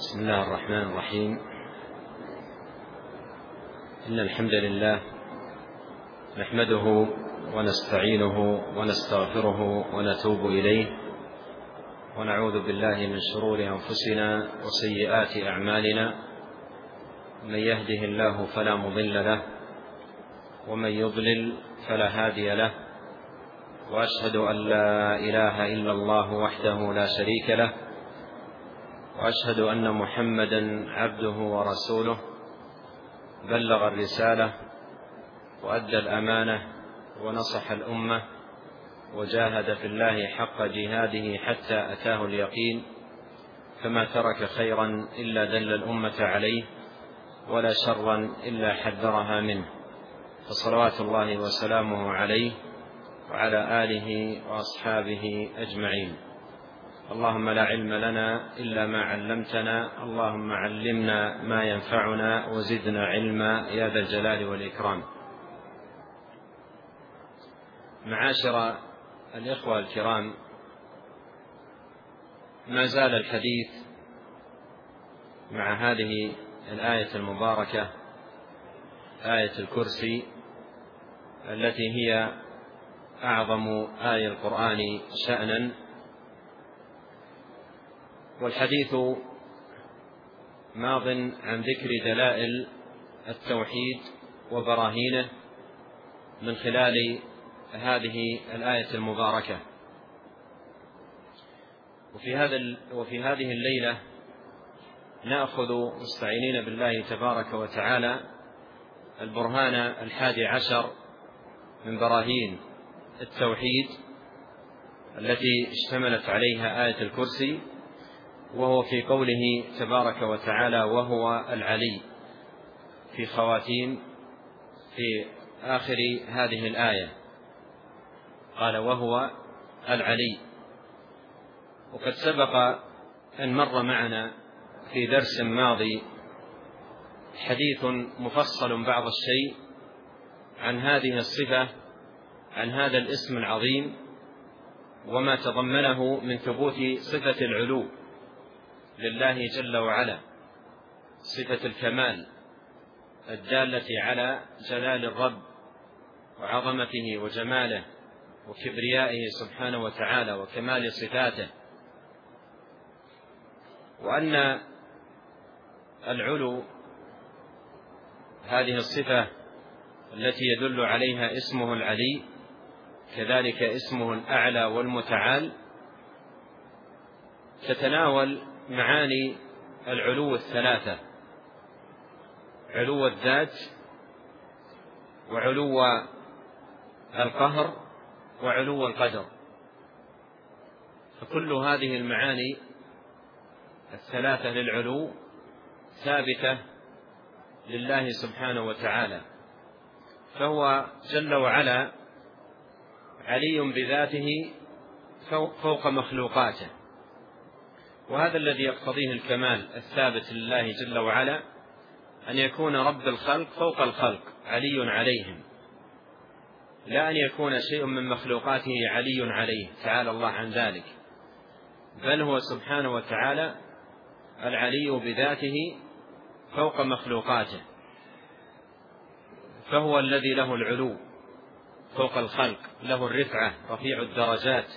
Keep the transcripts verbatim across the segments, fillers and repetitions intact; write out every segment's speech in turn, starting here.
بسم الله الرحمن الرحيم. إن الحمد لله نحمده ونستعينه ونستغفره ونتوب إليه، ونعوذ بالله من شرور أنفسنا وسيئات أعمالنا. من يهده الله فلا مضل له، ومن يضلل فلا هادي له، وأشهد أن لا إله إلا الله وحده لا شريك له، وأشهد أن محمدا عبده ورسوله، بلغ الرسالة وأدى الأمانة ونصح الأمة، وجاهد في الله حق جهاده حتى أتاه اليقين، فما ترك خيرا إلا دل الأمة عليه، ولا شرا إلا حذرها منه، فصلوات الله وسلامه عليه وعلى آله وأصحابه أجمعين. اللهم لا علم لنا إلا ما علمتنا، اللهم علمنا ما ينفعنا وزدنا علما يا ذا الجلال والإكرام. معاشر الإخوة الكرام، ما زال الحديث مع هذه الآية المباركة، آية الكرسي، التي هي أعظم آية القرآن شأنا، والحديث ماض عن ذكر دلائل التوحيد وبراهينه من خلال هذه الآية المباركة. وفي هذا وفي هذه الليلة نأخذ مستعينين بالله تبارك وتعالى البرهان الحادي عشر من براهين التوحيد التي اشتملت عليها آية الكرسي، وهو في قوله تبارك وتعالى: وهو العلي، في خواتيم في آخر هذه الآية قال: وهو العلي. وقد سبق أن مر معنا في درس ماضي حديث مفصل بعض الشيء عن هذه الصفة، عن هذا الاسم العظيم، وما تضمنه من ثبوت صفة العلو لله جل وعلا، صفة الكمال الدالة على جلال الرب وعظمته وجماله وكبريائه سبحانه وتعالى وكمال صفاته، وأن العلو هذه الصفة التي يدل عليها اسمه العلي، كذلك اسمه الأعلى والمتعال، تتناول معاني العلو الثلاثة: علو الذات، وعلو القهر، وعلو القدر. فكل هذه المعاني الثلاثة للعلو ثابتة لله سبحانه وتعالى، فهو جل وعلا علي بذاته فوق مخلوقاته، وهذا الذي يقتضيه الكمال الثابت لله جل وعلا، أن يكون رب الخلق فوق الخلق علي عليهم، لا أن يكون شيء من مخلوقاته علي عليه، تعالى الله عن ذلك، بل هو سبحانه وتعالى العلي بذاته فوق مخلوقاته، فهو الذي له العلو فوق الخلق، له الرفعة، رفيع الدرجات،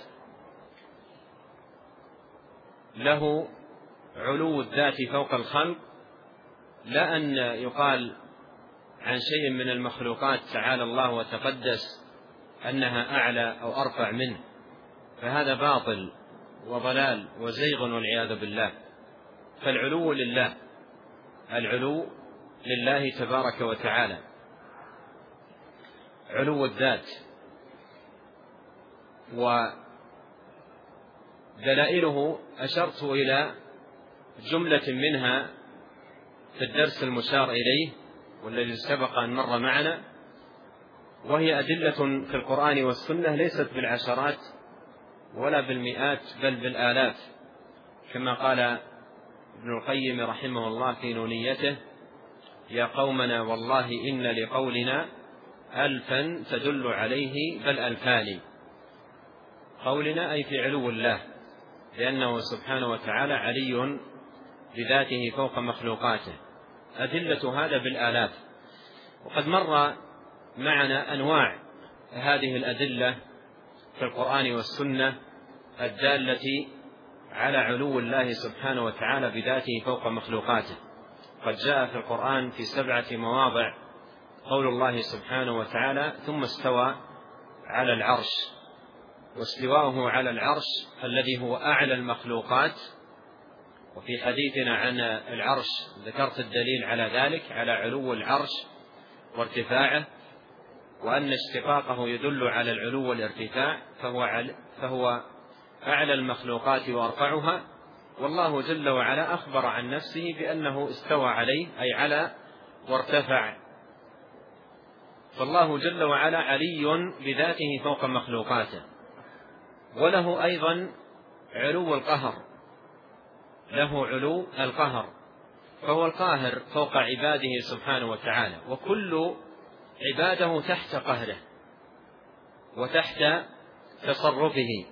له علو الذات فوق الخلق، لا أن يقال عن شيء من المخلوقات تعالى الله وتقدس أنها أعلى أو أرفع منه، فهذا باطل وضلال وزيغ والعياذ بالله. فالعلو لله، العلو لله تبارك وتعالى، علو الذات. ودلائله أشرت إلى جملة منها في الدرس المشار إليه والذي سبق أن مر معنا، وهي أدلة في القرآن والسنة ليست بالعشرات ولا بالمئات بل بالآلاف، كما قال ابن القيم رحمه الله في نونيته: يا قومنا والله إن لقولنا ألفا تدل عليه بل ألفان. قولنا أي في علو الله، لأنه سبحانه وتعالى علي بذاته فوق مخلوقاته. أدلة هذا بالآلاف، وقد مر معنا أنواع هذه الأدلة في القرآن والسنة الدالة على علو الله سبحانه وتعالى بذاته فوق مخلوقاته. قد جاء في القرآن في سبعة مواضع قول الله سبحانه وتعالى: ثم استوى على العرش. واستواءه على العرش الذي هو أعلى المخلوقات. وفي حديثنا عن العرش ذكرت الدليل على ذلك، على علو العرش وارتفاعه، وأن اشتقاقه يدل على العلو والارتفاع، فهو, فهو أعلى المخلوقات وأرفعها. والله جل وعلا أخبر عن نفسه بأنه استوى عليه، أي على وارتفع. فالله جل وعلا علي بذاته فوق مخلوقاته. وله أيضا علو القهر، له علو القهر، فهو القاهر فوق عباده سبحانه وتعالى، وكل عباده تحت قهره وتحت تصرفه،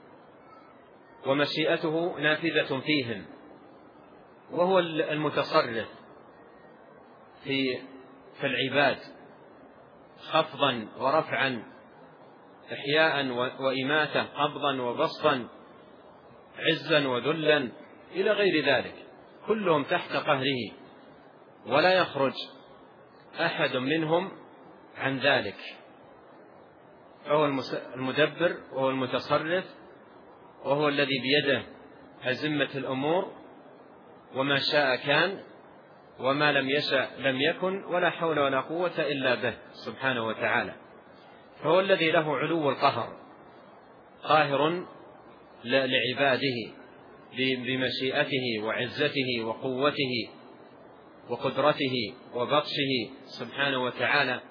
ومشيئته نافذة فيهم، وهو المتصرف في في العباد خفضا ورفعا، إحياء وإماتة، قبضا وبسطا، عزا وذلا إلى غير ذلك، كلهم تحت قهره، ولا يخرج أحد منهم عن ذلك. فهو المدبر، وهو المتصرف، وهو الذي بيده أزمة الأمور، وما شاء كان، وما لم يشأ لم يكن، ولا حول ولا قوة إلا به سبحانه وتعالى. فهو الذي له علو القهر، قاهر لعباده بمشيئته وعزته وقوته وقدرته وبطشه سبحانه وتعالى.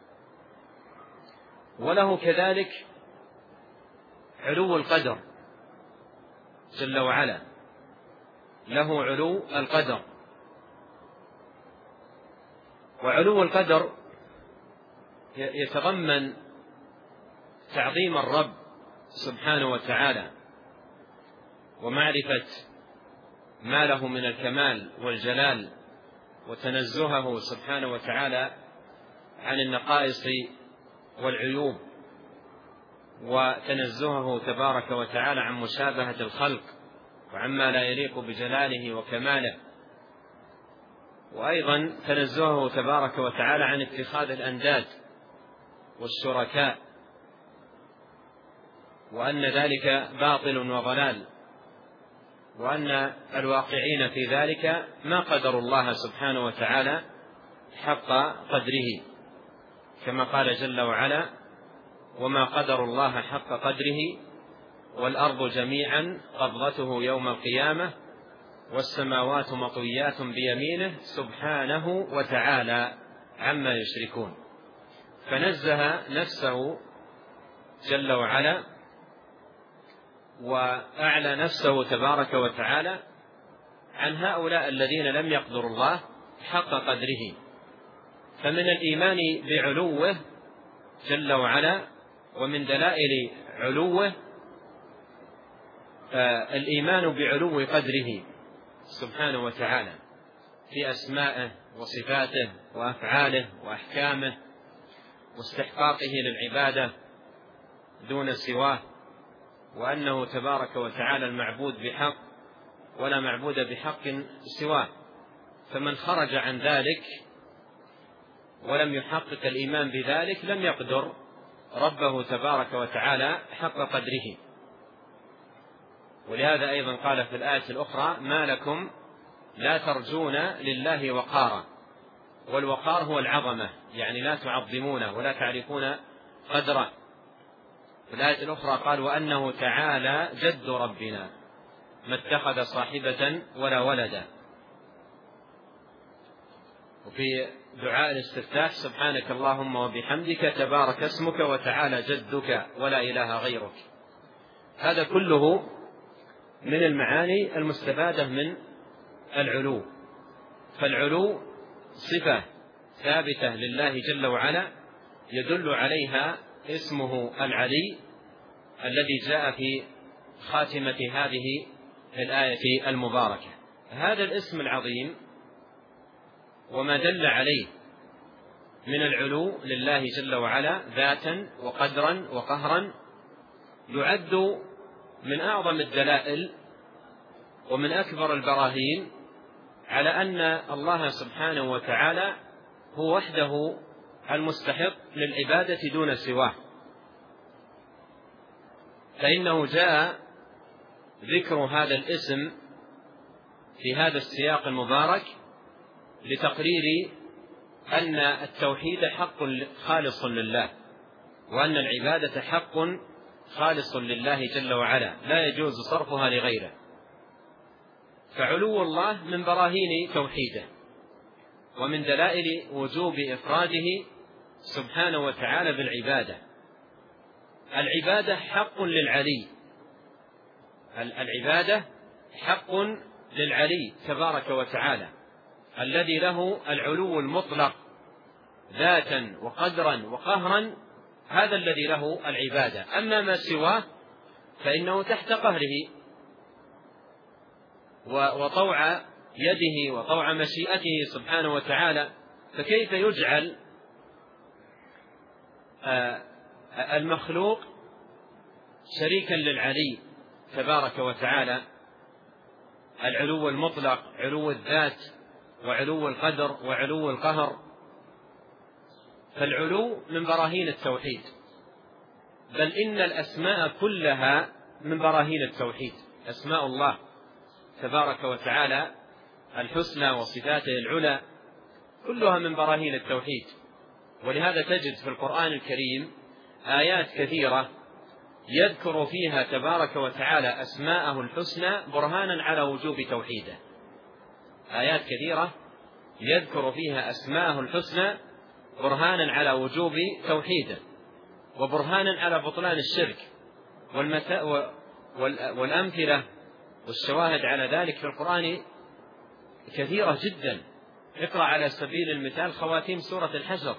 وله كذلك علو القدر جل وعلا، له علو القدر. وعلو القدر يتضمن تعظيم الرب سبحانه وتعالى، ومعرفة ما له من الكمال والجلال، وتنزهه سبحانه وتعالى عن النقائص والعيوب، وتنزهه تبارك وتعالى عن مشابهة الخلق وعما لا يليق بجلاله وكماله، وأيضا تنزهه تبارك وتعالى عن اتخاذ الأنداد والشركاء، وأن ذلك باطل وضلال، وأن الواقعين في ذلك ما قدروا الله سبحانه وتعالى حق قدره، كما قال جل وعلا: وما قدروا الله حق قدره والأرض جميعا قبضته يوم القيامة والسماوات مطويات بيمينه سبحانه وتعالى عما يشركون. فنزه نفسه جل وعلا وأعلى نفسه تبارك وتعالى عن هؤلاء الذين لم يقدروا الله حق قدره. فمن الإيمان بعلوه جل وعلا ومن دلائل علوه الإيمان بعلو قدره سبحانه وتعالى في أسمائه وصفاته وأفعاله وأحكامه، واستحقاقه للعبادة دون سواه، وأنه تبارك وتعالى المعبود بحق ولا معبود بحق سواه. فمن خرج عن ذلك ولم يحقق الإيمان بذلك لم يقدر ربه تبارك وتعالى حق قدره. ولهذا أيضا قال في الآية الأخرى: ما لكم لا ترجون لله وقارا. والوقار هو العظمة، يعني لا تعظمونه ولا تعرفون قدره. في الآية الأخرى قال: وأنه تعالى جد ربنا ما اتخذ صاحبة ولا ولدا. وفي دعاء الاستفتاح: سبحانك اللهم وبحمدك تبارك اسمك وتعالى جدك ولا إله غيرك. هذا كله من المعاني المستفادة من العلو. فالعلو صفة ثابتة لله جل وعلا يدل عليها اسمه العلي الذي جاء في خاتمة هذه الآية المباركة. هذا الاسم العظيم وما دل عليه من العلو لله جل وعلا ذاتا وقدرا وقهرا يعد من أعظم الدلائل ومن أكبر البراهين على أن الله سبحانه وتعالى هو وحده المستحق للعبادة دون سواه، فإنه جاء ذكر هذا الاسم في هذا السياق المبارك لتقرير أن التوحيد حق خالص لله، وأن العبادة حق خالص لله جل وعلا لا يجوز صرفها لغيره. فعلو الله من براهين توحيده ومن دلائل وجوب إفراده سبحانه وتعالى بالعبادة. العبادة حق للعلي، العبادة حق للعلي تبارك وتعالى الذي له العلو المطلق ذاتا وقدرا وقهرا، هذا الذي له العبادة. أما ما سواه فإنه تحت قهره وطوع يده وطوع مشيئته سبحانه وتعالى، فكيف يجعل المخلوق شريكا للعلي تبارك وتعالى؟ العلو المطلق، علو الذات وعلو القدر وعلو القهر. فالعلو من براهين التوحيد، بل إن الأسماء كلها من براهين التوحيد. أسماء الله تبارك وتعالى الحسنى وصفاته العلى كلها من براهين التوحيد. ولهذا تجد في القرآن الكريم آيات كثيرة يذكر فيها تبارك وتعالى أسماءه الحسنى برهانا على وجوب توحيده. آيات كثيرة يذكر فيها أسماءه الحسنى برهانا على وجوب توحيده وبرهانا على بطلان الشرك، والأمثلة والشواهد على ذلك في القرآن كثيرة جدا. اقرأ على سبيل المثال خواتيم سورة الحشر،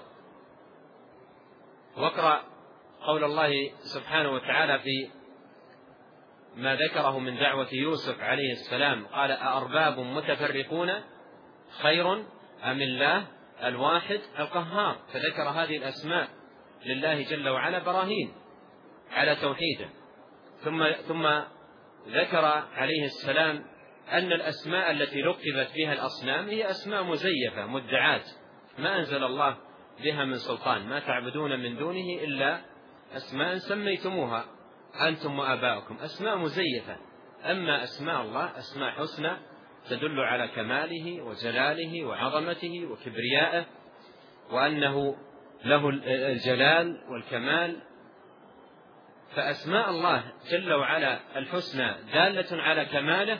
واقرأ قول الله سبحانه وتعالى في ما ذكره من دعوة يوسف عليه السلام، قال أأرباب متفرقون خير أم الله الواحد القهار، فذكر هذه الأسماء لله جل وعلا براهين على توحيده. ثم ثم ذكر عليه السلام أن الأسماء التي لقبت بها الأصنام هي أسماء مزيفة مدعاة ما أنزل الله بها من سلطان، ما تعبدون من دونه إلا أسماء سميتموها أنتم وآباؤكم، أسماء مزيفة. أما أسماء الله أسماء حسنى تدل على كماله وجلاله وعظمته وكبريائه، وأنه له الجلال والكمال. فأسماء الله جل وعلا الحسنى دالة على كماله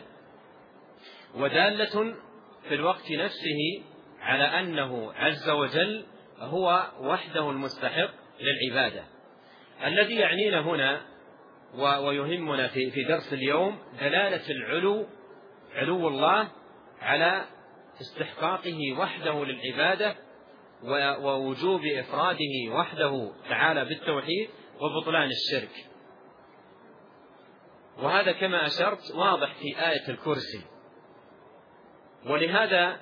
ودالة في الوقت نفسه على أنه عز وجل هو وحده المستحق للعبادة. الذي يعنينا هنا ويهمنا في درس اليوم دلالة العلو، علو الله على استحقاقه وحده للعبادة ووجوب إفراده وحده تعالى بالتوحيد وبطلان الشرك. وهذا كما أشرت واضح في آية الكرسي. ولهذا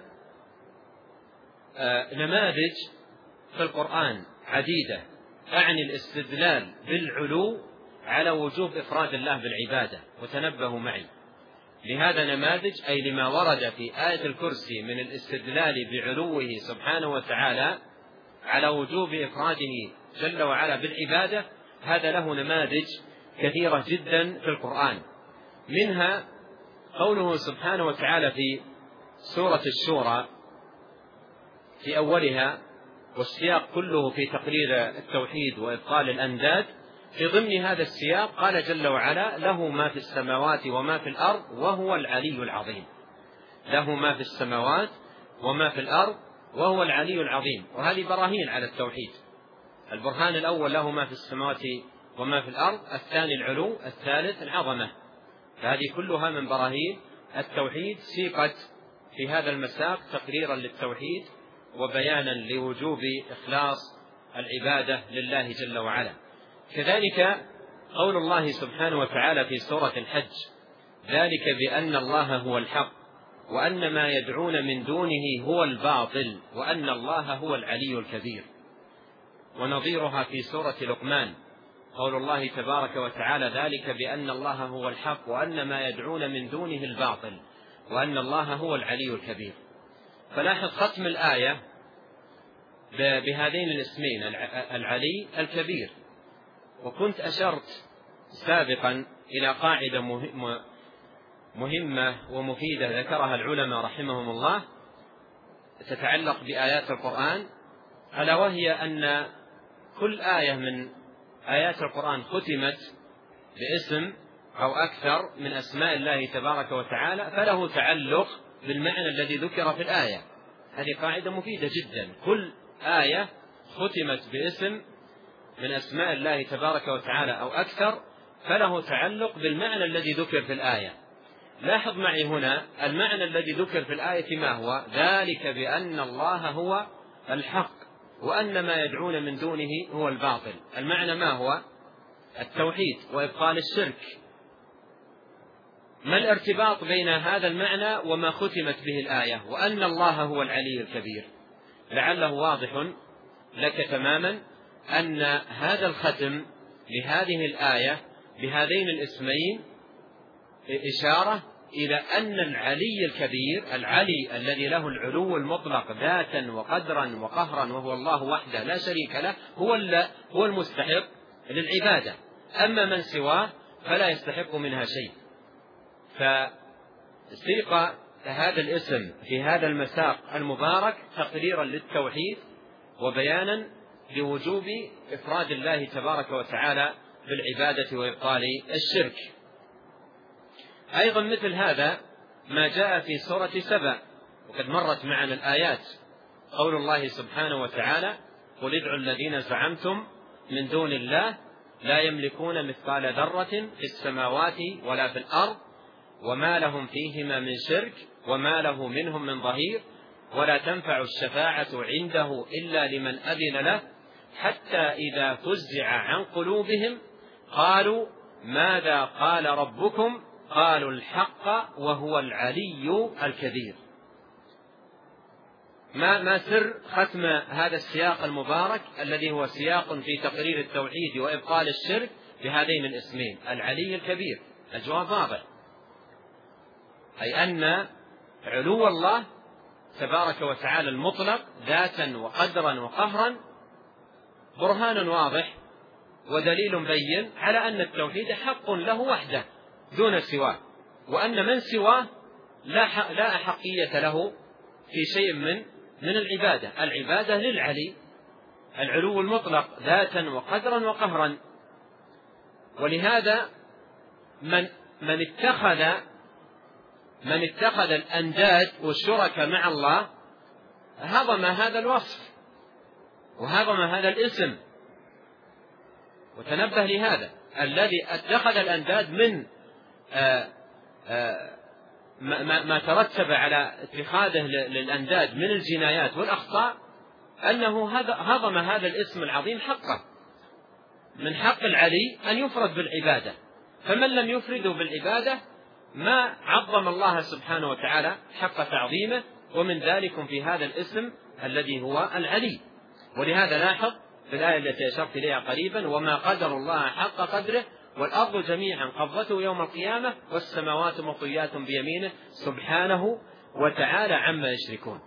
نماذج في القرآن عديدة أعني الاستدلال بالعلو على وجوب إفراد الله بالعبادة، وتنبهوا معي لهذا نماذج، أي لما ورد في آية الكرسي من الاستدلال بعلوه سبحانه وتعالى على وجوب إفراده جل وعلا بالعبادة. هذا له نماذج كثيرة جدا في القرآن، منها قوله سبحانه وتعالى في سورة الشورى في أولها، والسياق كله في تقرير التوحيد وإبطال الأنداد. في ضمن هذا السياق قال جل وعلا له ما في السماوات وما في الأرض وهو العلي العظيم. له ما في السماوات وما في الأرض وهو العلي العظيم. وهذه براهين على التوحيد. البرهان الأول له ما في السماوات وما في الأرض، الثاني العلو، الثالث العظمة. فهذه كلها من براهين التوحيد سيقت في هذا المساق تقريرا للتوحيد وبيانا لوجوب إخلاص العبادة لله جل وعلا. كذلك قول الله سبحانه وتعالى في سورة الحج ذلك بأن الله هو الحق وأن ما يدعون من دونه هو الباطل وأن الله هو العلي الكبير. ونظيرها في سورة لقمان قول الله تبارك وتعالى: ذلك بأن الله هو الحق وأن ما يدعون من دونه الباطل وأن الله هو العلي الكبير. فلاحظ ختم الآية بهذين الاسمين العلي الكبير. وكنت أشرت سابقا إلى قاعدة مهمة ومفيدة ذكرها العلماء رحمهم الله تتعلق بآيات القرآن، ألا وهي أن كل آية من آيات القرآن ختمت باسم أو أكثر من أسماء الله تبارك وتعالى فله تعلق بالمعنى الذي ذكر في الآية. هذه قاعدة مفيدة جدا. كل آية ختمت باسم من أسماء الله تبارك وتعالى أو أكثر فله تعلق بالمعنى الذي ذكر في الآية. لاحظ معي هنا المعنى الذي ذكر في الآية ما هو؟ ذلك بأن الله هو الحق وأن ما يدعون من دونه هو الباطل. المعنى ما هو؟ التوحيد وإبطال الشرك. ما الارتباط بين هذا المعنى وما ختمت به الآية وأن الله هو العلي الكبير؟ لعله واضح لك تماما أن هذا الختم لهذه الآية بهذين الاسمين إشارة إلى أن العلي الكبير، العلي الذي له العلو المطلق ذاتا وقدرا وقهرا وهو الله وحده لا شريك له، هو هو المستحق للعبادة، أما من سواه فلا يستحق منها شيء. فسيق هذا الاسم في هذا المساق المبارك تقريرا للتوحيد وبيانا لوجوب إفراد الله تبارك وتعالى بالعبادة وإبطال الشرك. أيضا مثل هذا ما جاء في سورة سبأ وقد مرت معنا الآيات، قول الله سبحانه وتعالى: قل ادعوا الذين زعمتم من دون الله لا يملكون مثقال ذرة في السماوات ولا في الأرض وما لهم فيهما من شرك وما له منهم من ظهير ولا تنفع الشفاعة عنده إلا لمن أذن له حتى إذا فزع عن قلوبهم قالوا ماذا قال ربكم قالوا الحق وهو العلي الكبير. ما ما سر ختم هذا السياق المبارك الذي هو سياق في تقرير التوحيد وإبطال الشرك بهذين الاسمين العلي الكبير؟ الجواب واضح، أي أن علو الله تبارك وتعالى المطلق ذاتا وقدرا وقهرا برهان واضح ودليل بين على أن التوحيد حق له وحده دون سواه، وأن من سواه لا لا أحقية له في شيء من من العبادة. العبادة للعلي العلو المطلق ذاتا وقدرا وقهرا. ولهذا من من اتخذ من اتخذ الأنداد والشركاء مع الله هضم هذا الوصف وهضم هذا الاسم. وتنبه لهذا، الذي اتخذ الأنداد من آآ آآ ما, ما ترتب على اتخاذه للأنداد من الجنايات والأخطاء أنه هضم هذا الاسم العظيم حقه. من حق العلي أن يفرد بالعبادة، فمن لم يفرده بالعبادة ما عظم الله سبحانه وتعالى حق تعظيمه، ومن ذلك في هذا الاسم الذي هو العلي. ولهذا لاحظ في الآية التي أشرت إليها قريبا: وما قدر الله حق قدره والأرض جميعا قبضته يوم القيامة والسماوات مطويات بيمينه سبحانه وتعالى عما يشركون.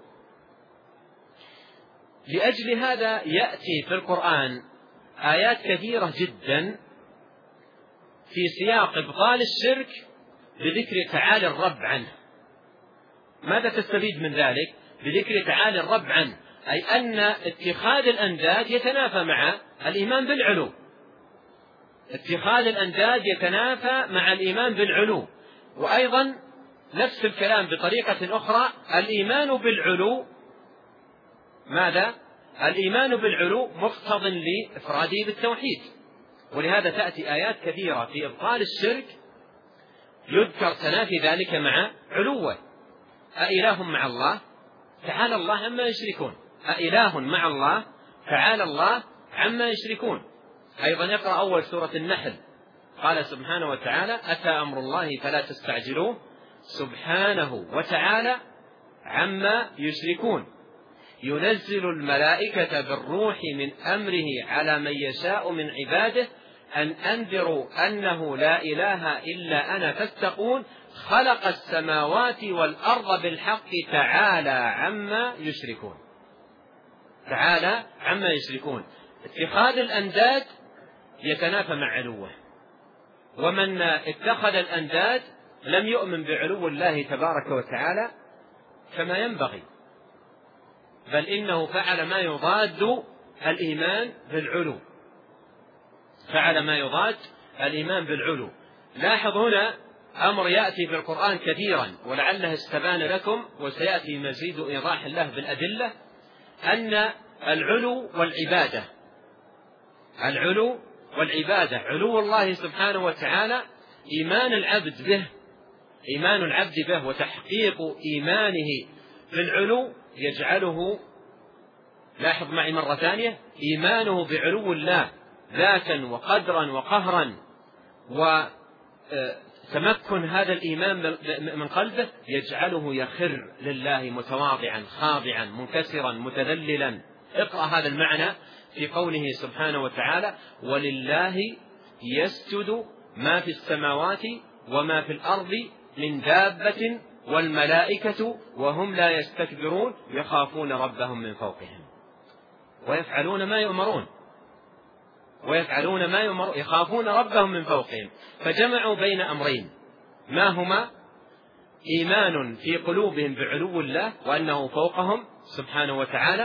لأجل هذا يأتي في القرآن آيات كثيرة جدا في سياق إبطال الشرك بذكر تعالي الرب عنه. ماذا تستفيد من ذلك؟ بذكر تعالي الرب عنه، أي أن اتخاذ الأنداد يتنافى مع الإيمان بالعلو. اتخاذ الأنداد يتنافى مع الإيمان بالعلو. وأيضا نفس الكلام بطريقة أخرى، الإيمان بالعلو ماذا؟ الإيمان بالعلو مقتض لإفراده بالتوحيد. ولهذا تأتي آيات كثيرة في إبطال الشرك يذكر تنافي ذلك مع علوه. أإله مع الله؟ تعالى الله عما يشركون. أإله مع الله؟ تعالى الله عما يشركون. أيضا يقرأ أول سورة النحل قال سبحانه وتعالى: أتى أمر الله فلا تستعجلوه سبحانه وتعالى عما يشركون. ينزل الملائكة بالروح من أمره على من يشاء من عباده أن أنذروا أنه لا إله إلا أنا فاتقون خلق السماوات والأرض بالحق تعالى عما يشركون. تعالى عما يشركون. اتخاذ الأنداد يتنافى مع علوه، ومن اتخذ الأنداد لم يؤمن بعلو الله تبارك وتعالى كما ينبغي، بل إنه فعل ما يضاد الإيمان بالعلو، فعل ما يضاد الإيمان بالعلو. لاحظ هنا أمر يأتي في القرآن كثيرا ولعله استبان لكم وسيأتي مزيد إيضاح الله بالأدلة، أن العلو والعبادة، العلو والعبادة، علو الله سبحانه وتعالى إيمان العبد به، إيمان العبد به وتحقيق إيمانه بالعلو يجعله، لاحظ معي مرة ثانية، إيمانه بعلو الله ذاتا وقدرا وقهرا، وتمكن هذا الإيمان من قلبه يجعله يخر لله متواضعا خاضعا منكسرا متذللا. اقرأ هذا المعنى في قوله سبحانه وتعالى: ولله يسجد ما في السماوات وما في الأرض من دابة والملائكة وهم لا يستكبرون يخافون ربهم من فوقهم ويفعلون ما يؤمرون، ويفعلون ما يؤمرون يخافون ربهم من فوقهم. فجمعوا بين أمرين، ما هما؟ إيمان في قلوبهم بعلو الله وأنه فوقهم سبحانه وتعالى،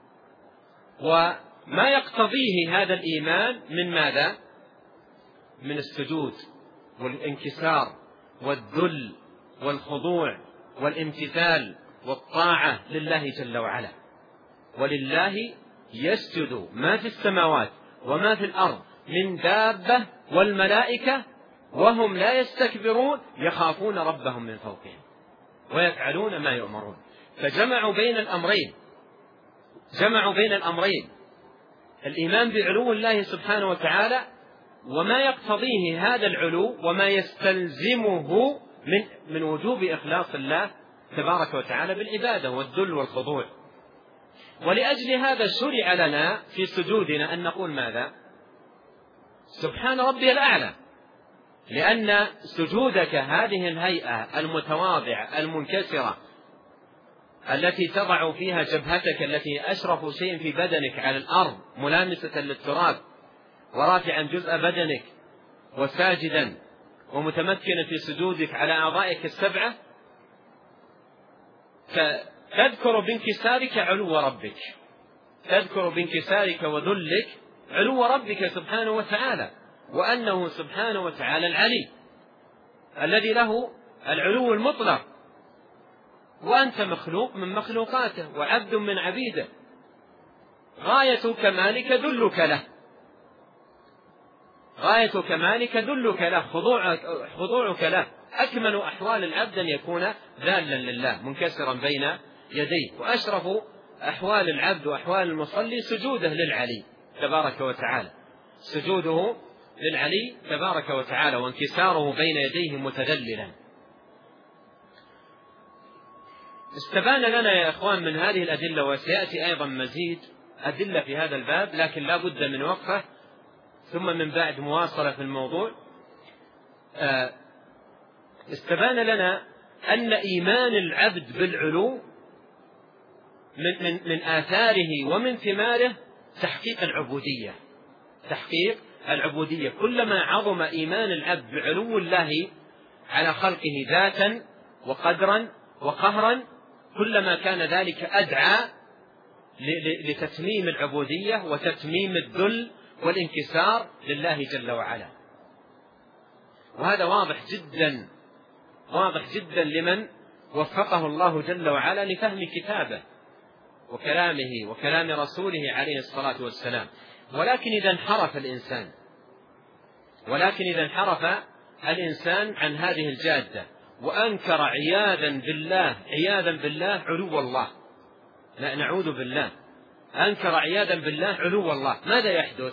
وما يقتضيه هذا الإيمان من ماذا؟ من السجود والانكسار والذل والخضوع والامتثال والطاعة لله جل وعلا. ولله يسجد ما في السماوات وما في الأرض من دابة والملائكة وهم لا يستكبرون يخافون ربهم من فوقهم ويفعلون ما يؤمرون. فجمعوا بين الأمرين، جمعوا بين الأمرين، الإيمان بعلو الله سبحانه وتعالى وما يقتضيه هذا العلو وما يستلزمه من من وجوب إخلاص الله تبارك وتعالى بالعبادة والذل والخضوع. ولأجل هذا شرع لنا في سجودنا أن نقول ماذا؟ سبحان ربي الأعلى، لأن سجودك هذه الهيئة المتواضعة المنكسرة التي تضع فيها جبهتك التي أشرف شيء في بدنك على الأرض ملامسة للتراب ورافعا جزء بدنك وساجدا ومتمكنا في سجودك على أعضائك السبعة، تذكر بانكسارك علو ربك، تذكر بانكسارك وذلك علو ربك سبحانه وتعالى، وأنه سبحانه وتعالى العلي الذي له العلو المطلق، وأنت مخلوق من مخلوقاته وعبد من عبيده، غاية كمالك ذلك له، غاية كمالك ذلك له، خضوعك, خضوعك له. أكمل أحوال العبد أن يكون ذالا لله منكسرا بين يديه، وأشرف أحوال العبد وأحوال المصلي سجوده للعلي تبارك وتعالى، سجوده للعلي تبارك وتعالى وانكساره بين يديه متذللا. استبان لنا يا إخوان من هذه الأدلة، وسيأتي أيضا مزيد أدلة في هذا الباب، لكن لا بد من وقفة ثم من بعد مواصلة في الموضوع. استبان لنا أن إيمان العبد بالعلو من, من, من آثاره ومن ثماره تحقيق العبودية، تحقيق العبودية. كلما عظم إيمان العبد بعلو الله على خلقه ذاتا وقدرا وقهرا كلما كان ذلك أدعى لتتميم العبودية وتتميم الذل والانكسار لله جل وعلا. وهذا واضح جدا، واضح جدا لمن وفقه الله جل وعلا لفهم كتابه وكلامه وكلام رسوله عليه الصلاة والسلام. ولكن إذا انحرف الإنسان ولكن إذا انحرف الإنسان عن هذه الجادة وأنكر عياذا بالله عياذا بالله علو الله، لا نعوذ بالله، أنكر عياذا بالله علو الله، ماذا يحدث؟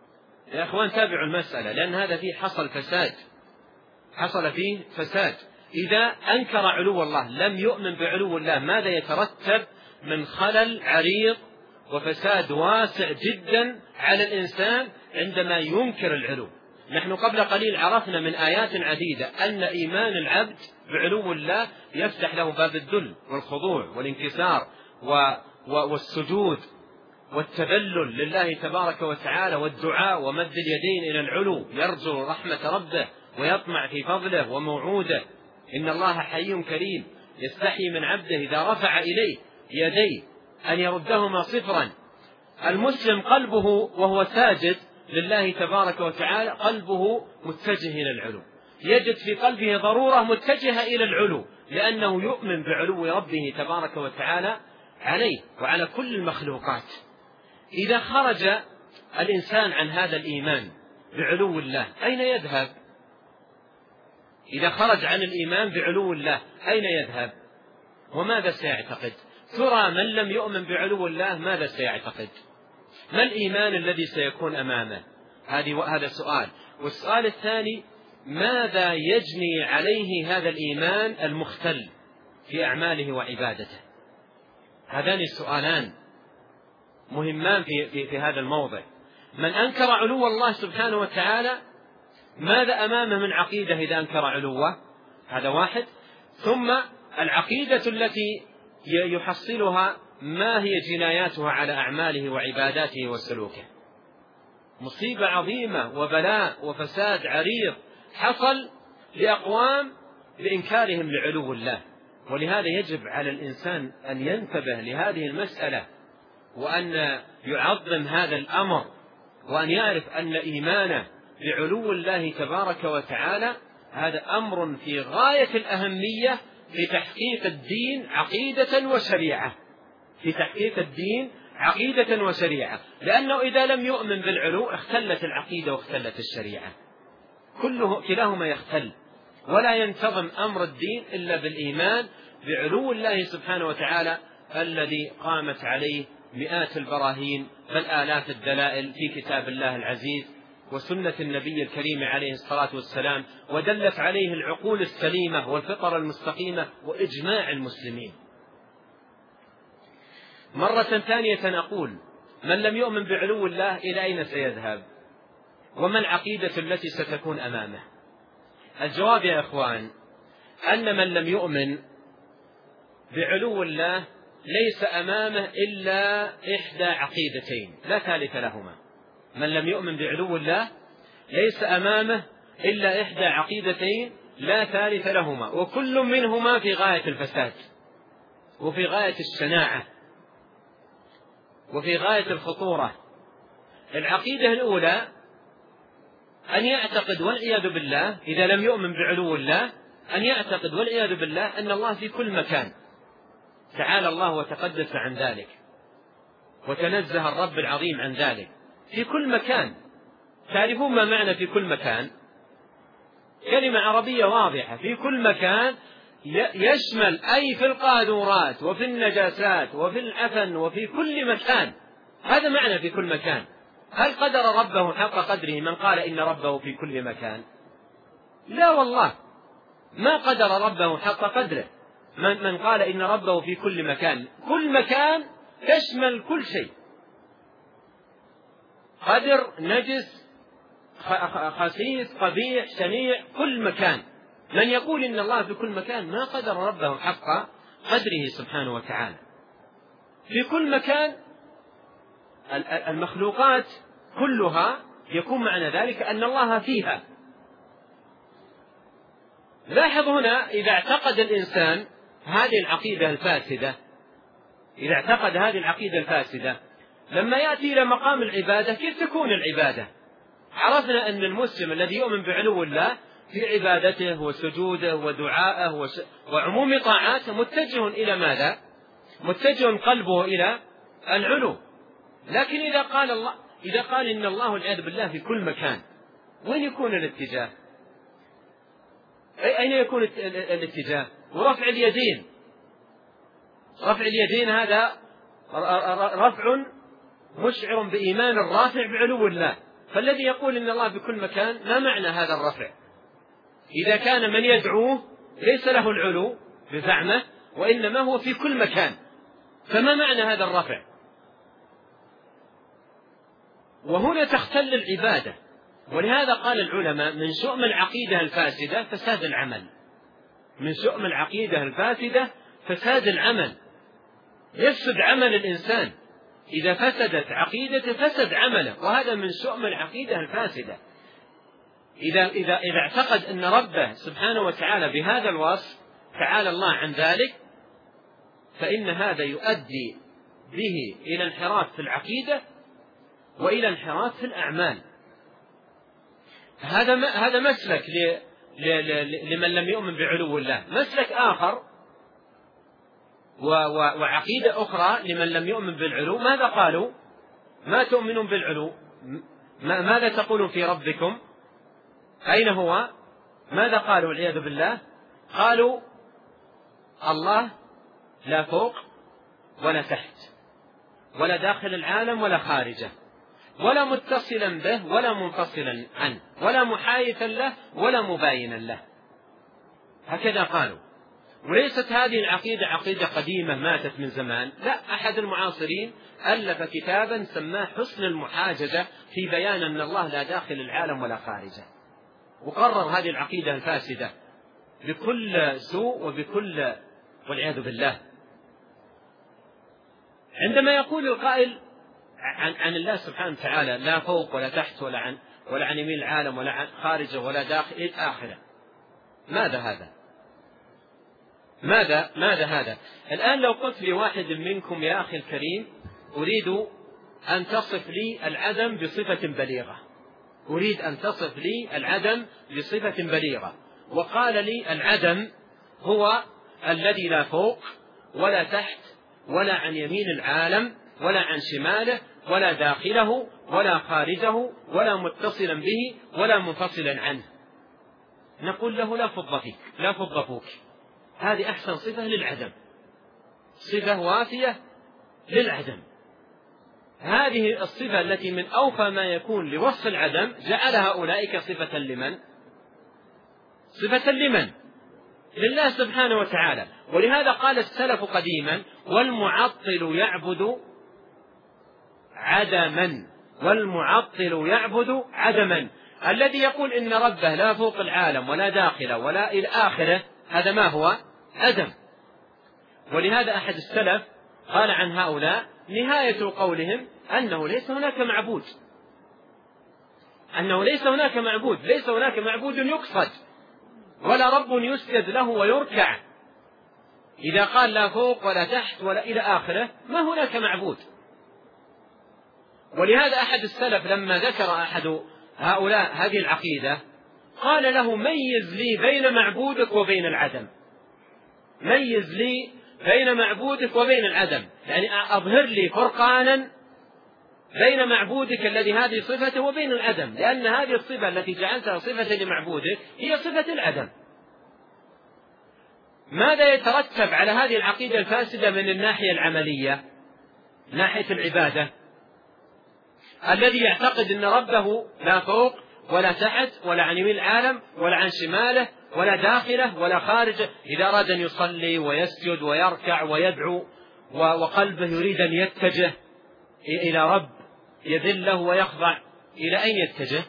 يا أخوان تابعوا المسألة، لأن هذا فيه حصل فساد، حصل فيه فساد. إذا أنكر علو الله، لم يؤمن بعلو الله، ماذا يترتب من خلل عريض وفساد واسع جدا على الإنسان عندما ينكر العلو. نحن قبل قليل عرفنا من آيات عديدة أن إيمان العبد بعلو الله يفتح له باب الذل والخضوع والانكسار والسجود والتذلل لله تبارك وتعالى والدعاء ومد اليدين إلى العلو، يرجو رحمة ربه ويطمع في فضله وموعوده. إن الله حي كريم يستحي من عبده إذا رفع إليه يديه أن يردهما صفرا. المسلم قلبه وهو ساجد لله تبارك وتعالى قلبه متجه إلى العلو، يجد في قلبه ضرورة متجهة إلى العلو، لأنه يؤمن بعلو ربه تبارك وتعالى عليه وعلى كل المخلوقات. إذا خرج الإنسان عن هذا الإيمان بعلو الله أين يذهب؟ إذا خرج عن الإيمان بعلو الله أين يذهب؟ وماذا سيعتقد؟ ترى من لم يؤمن بعلو الله ماذا سيعتقد؟ ما الإيمان الذي سيكون أمامه؟ هذا سؤال. والسؤال الثاني: ماذا يجني عليه هذا الإيمان المختل في أعماله وعبادته؟ هذان السؤالان مهمان في, في, في هذا الموضع. من أنكر علو الله سبحانه وتعالى ماذا أمامه من عقيدة إذا أنكر علوه؟ هذا واحد. ثم العقيدة التي يحصلها ما هي جناياتها على أعماله وعباداته وسلوكه؟ مصيبة عظيمة وبلاء وفساد عريض حصل لأقوام بإنكارهم لعلو الله. ولهذا يجب على الإنسان أن ينتبه لهذه المسألة وأن يعظم هذا الأمر، وأن يعرف أن إيمانه بعلو الله تبارك وتعالى هذا أمر في غاية الأهمية في تحقيق الدين عقيدة وشريعة، في تحقيق الدين عقيدة وشريعة، لأنه إذا لم يؤمن بالعلو اختلت العقيدة واختلت الشريعة، كله كلاهما يختل، ولا ينتظم أمر الدين إلا بالإيمان بعلو الله سبحانه وتعالى الذي قامت عليه مئات البراهين بل آلاف الدلائل في كتاب الله العزيز وسنة النبي الكريم عليه الصلاة والسلام، ودلت عليه العقول السليمة والفطر المستقيمة وإجماع المسلمين. مرة ثانية أقول: من لم يؤمن بعلو الله إلى أين سيذهب؟ وما العقيدة التي ستكون أمامه؟ الجواب يا إخوان أن من لم يؤمن بعلو الله ليس أمامه إلا إحدى عقيدتين لا ثالث لهما. من لم يؤمن بعلو الله ليس أمامه إلا إحدى عقيدتين لا ثالث لهما، وكل منهما في غاية الفساد وفي غاية الشناعة وفي غاية الخطورة. العقيدة الأولى أن يعتقد والعياذ بالله إذا لم يؤمن بعلو الله أن يعتقد والعياذ بالله أن الله في كل مكان، تعالى الله وتقدس عن ذلك وتنزه الرب العظيم عن ذلك، في كل مكان. تعرفون ما معنى في كل مكان؟ كلمة عربية واضحة، في كل مكان يشمل أي في القاذورات وفي النجاسات وفي العفن وفي كل مكان، هذا معنى في كل مكان. هل قدر ربه حق قدره من قال إن ربه في كل مكان؟ لا والله، ما قدر ربه حق قدره من, من قال إن ربه في كل مكان. كل مكان تشمل كل شيء، قدر، نجس، خسيس، قبيح، شنيع، كل مكان. من يقول إن الله في كل مكان ما قدر ربه حق قدره سبحانه وتعالى. في كل مكان المخلوقات كلها يكون معنى ذلك أن الله فيها. لاحظ هنا إذا اعتقد الإنسان هذه العقيدة الفاسدة، إذا اعتقد هذه العقيدة الفاسدة لما يأتي إلى مقام العبادة كيف تكون العبادة؟ عرفنا أن المسلم الذي يؤمن بعلو الله في عبادته وسجوده ودعائه وعموم طاعاته متجه إلى ماذا؟ متجه قلبه إلى العلو. لكن إذا قال الله إذا قال إن الله والعياذ بالله في كل مكان، وين يكون الاتجاه؟ أين يكون الاتجاه؟ ورفع اليدين، رفع اليدين هذا رفع مشعر بإيمان الرافع بعلو الله. فالذي يقول إن الله في كل مكان ما معنى هذا الرفع؟ إذا كان من يدعوه ليس له العلو بزعمه، وإنما هو في كل مكان. فما معنى هذا الرفع؟ وهنا تختل العبادة. ولهذا قال العلماء من شؤم العقيدة الفاسدة فساد العمل. من شؤم العقيدة الفاسدة فساد العمل. يفسد عمل الإنسان إذا فسدت عقيدته فسد عمله، وهذا من شؤم العقيدة الفاسدة. إذا, إذا, إذا اعتقد أن ربه سبحانه وتعالى بهذا الوصف تعالى الله عن ذلك، فإن هذا يؤدي به إلى انحراف في العقيدة وإلى انحراف في الأعمال. هذا هذا مسلك لمن لم يؤمن بعلو الله. مسلك آخر وعقيدة أخرى لمن لم يؤمن بالعلو. ماذا قالوا؟ ما تؤمنون بالعلو؟ ماذا تقولون في ربكم؟ أين هو؟ ماذا قالوا والعياذ بالله؟ قالوا الله لا فوق ولا تحت، ولا داخل العالم ولا خارجه، ولا متصلا به ولا منفصلا عنه، ولا محايثا له ولا مباينا له. هكذا قالوا. وليست هذه العقيدة عقيدة قديمة ماتت من زمان، لا، أحد المعاصرين ألف كتابا سماه حسن المحاججة في بيان أن الله لا داخل العالم ولا خارجه، وقرر هذه العقيدة الفاسدة بكل سوء وبكل والعياذ بالله. عندما يقول القائل عن, عن الله سبحانه وتعالى لا فوق ولا تحت ولا عن, ولا عن يمين العالم ولا عن خارجه ولا داخل إلى آخره، ماذا هذا؟ ماذا ماذا هذا؟ الآن لو قلت لواحد منكم يا أخي الكريم أريد أن تصف لي العدم بصفة بليغة، أريد أن تصف لي العدم بصفة بليغة، وقال لي العدم هو الذي لا فوق ولا تحت ولا عن يمين العالم ولا عن شماله ولا داخله ولا خارجه ولا متصلا به ولا منفصلا عنه، نقول له لا فض فيك، لا فض فوك. هذه أحسن صفة للعدم، صفة وافية للعدم. هذه الصفة التي من أوفى ما يكون لوصف العدم جعلها أولئك صفة لمن؟ صفة لمن؟ لله سبحانه وتعالى. ولهذا قال السلف قديما والمعطل يعبد عدما، والمعطل يعبد عدما. الذي يقول إن ربه لا فوق العالم ولا داخله ولا إلى آخره، هذا ما هو؟ عدم. ولهذا أحد السلف قال عن هؤلاء نهاية قولهم أنه ليس هناك معبود، أنه ليس هناك معبود، ليس هناك معبود يقصد ولا رب يسجد له ويركع. إذا قال لا فوق ولا تحت ولا إلى آخره ما هناك معبود. ولهذا أحد السلف لما ذكر أحد هؤلاء هذه العقيدة قال له ميز لي بين معبودك وبين العدم، ميز لي بين معبودك وبين العدم، يعني أظهر لي فرقانا بين معبودك الذي هذه صفته وبين العدم، لأن هذه الصفة التي جعلتها صفة لمعبودك هي صفة العدم. ماذا يترتب على هذه العقيدة الفاسدة من الناحية العملية، ناحية العبادة؟ الذي يعتقد أن ربه لا فوق ولا تحت ولا عن يمين العالم ولا عن شماله ولا داخله ولا خارجه، إذا أراد أن يصلي ويسجد ويركع ويدعو وقلبه يريد أن يتجه إلى رب يذله ويخضع، إلى أين يتجه؟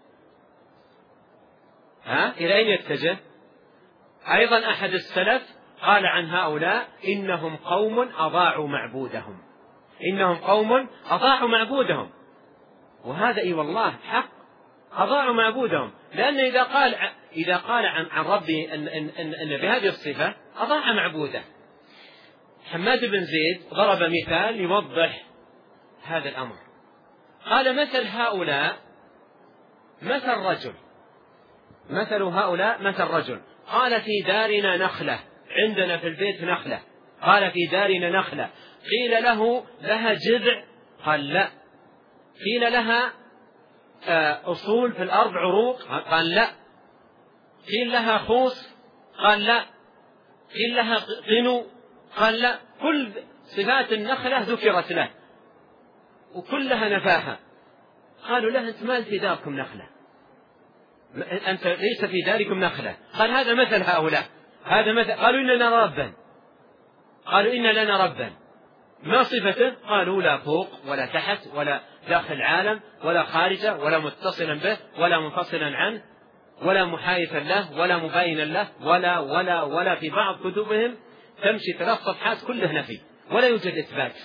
ها؟ إلى أين يتجه؟ أيضا أحد السلف قال عن هؤلاء إنهم قوم أضاعوا معبودهم، إنهم قوم أضاعوا معبودهم. وهذا إي والله حق، أضاعوا معبودهم، لأن إذا قال إذا قال عن عن ربي أن أن أن, أن بهذه الصفة أضاع معبوده. حماد بن زيد ضرب مثال يوضح هذا الأمر، قال مثل هؤلاء مثل رجل، مثل هؤلاء مثل رجل قال في دارنا نخلة، عندنا في البيت نخلة، قال في دارنا نخلة، قيل له لها جذع؟ قال لا. قيل لها أصول في الأرض عروق؟ قال لا. قيل لها خوص؟ قال لا. قيل لها قنو؟ قال لا. كل صفات النخلة ذكرت له وكلها نفاها. قالوا له أنت ما في داركم نخلة، أنت ليس في داركم نخلة. قال هذا مثل هؤلاء، هذا مثل. قالوا إن لنا ربا، قالوا إن لنا ربا، ما صفته؟ قالوا لا فوق ولا تحت ولا داخل العالم ولا خارجه ولا متصلا به ولا منفصلا عنه ولا محايثا له ولا مباينا له ولا ولا ولا في بعض كتبهم تمشي ثلاث صفحات كله نفي ولا يوجد إثبات،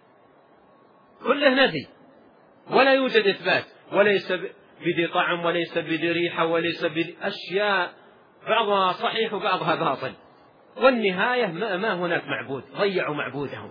كله نفي ولا يوجد إثبات، وليس بذي طعم وليس بذي ريحة وليس بذي أشياء بعضها صحيح وبعضها باطل، والنهاية ما هناك معبود، ضيعوا معبودهم.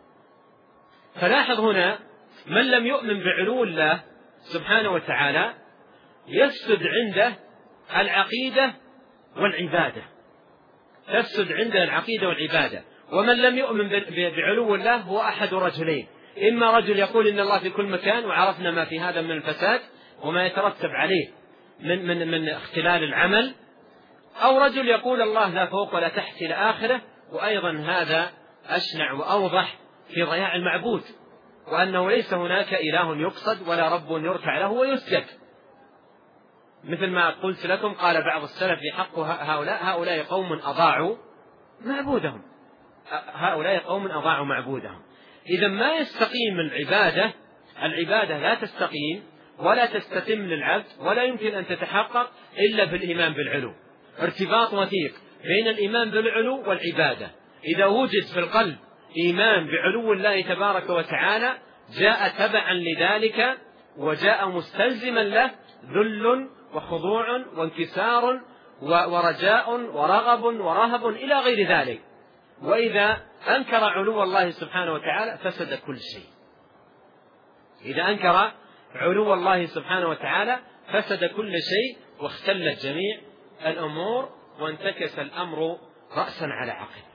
فلاحظ هنا من لم يؤمن بعلو الله سبحانه وتعالى يفسد عنده العقيدة والعبادة، تفسد عنده العقيدة والعبادة. ومن لم يؤمن بعلو الله هو أحد رجلين، إما رجل يقول إن الله في كل مكان وعرفنا ما في هذا من الفساد وما يترتب عليه من, من, من اختلال العمل، أو رجل يقول الله لا فوق ولا تحت إلى آخره، وأيضا هذا أشنع وأوضح في ضياع المعبود، وأنه ليس هناك إله يقصد ولا رب يركع له ويسجد، مثل ما قلت لكم قال بعض السلف في حق هؤلاء هؤلاء قوم أضاعوا معبودهم، هؤلاء قوم أضاعوا معبودهم. إذا ما يستقيم العبادة، العبادة لا تستقيم ولا تستتم للعبد ولا يمكن أن تتحقق إلا بالإيمان بالعلو، ارتباط وثيق بين الإيمان بالعلو والعبادة. إذا وجد في القلب إيمان بعلو الله تبارك وتعالى جاء تبعا لذلك وجاء مستلزما له ذل وخضوع وانكسار ورجاء ورغب ورهب إلى غير ذلك. وإذا أنكر علو الله سبحانه وتعالى فسد كل شيء، إذا أنكر علو الله سبحانه وتعالى فسد كل شيء واختلت جميع الأمور وانتكس الأمر رأسا على عقب.